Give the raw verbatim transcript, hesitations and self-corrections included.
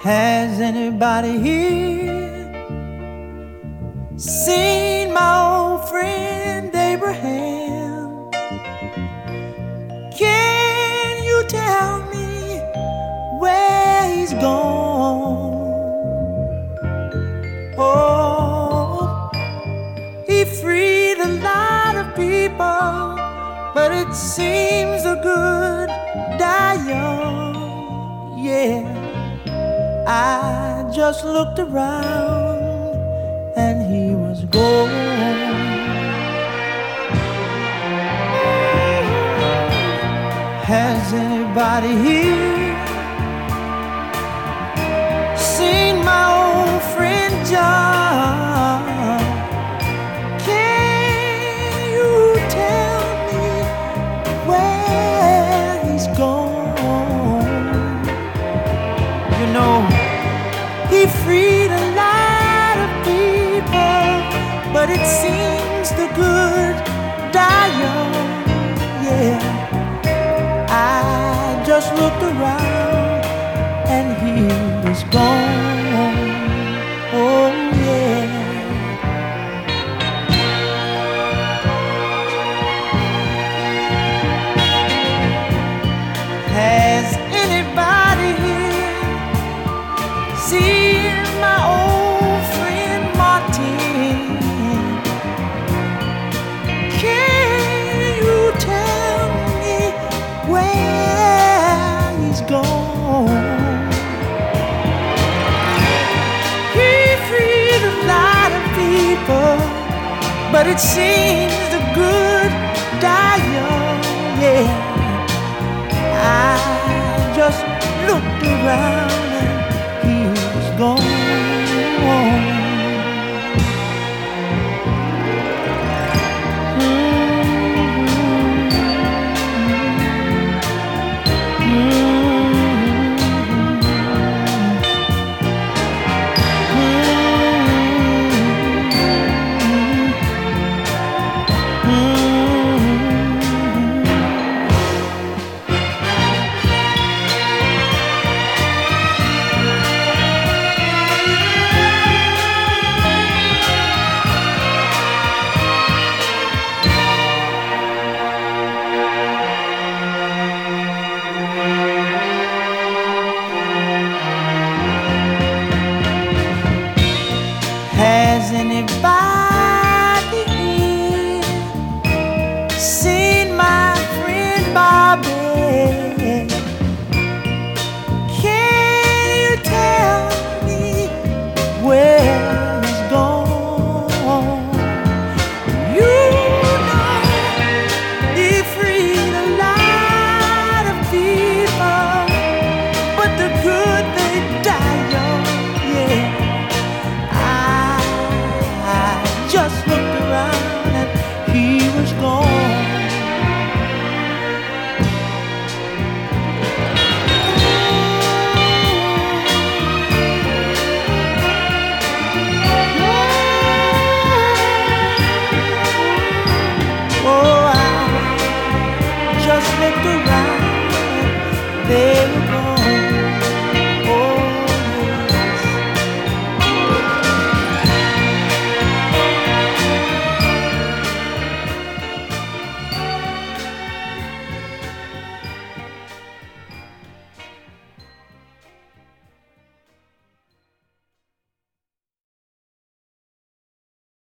Has anybody here seen my old friend Abraham? Can you tell me where he's gone? Oh, he freed a lot of people, but it seems the good die young. Yeah, I just looked around and he was gone. Has anybody here seen my old friend John? Can you tell me where he's gone? You know, he freed a lot of people, but it seems the good die young. Yeah, I just looked around and he was gone. Oh yeah. Has anybody here seen my old friend Martin? Can you tell me where he's gone? He freed a lot of people, but it seems the good die young. Yeah, I just looked around and he was gone. Has anybody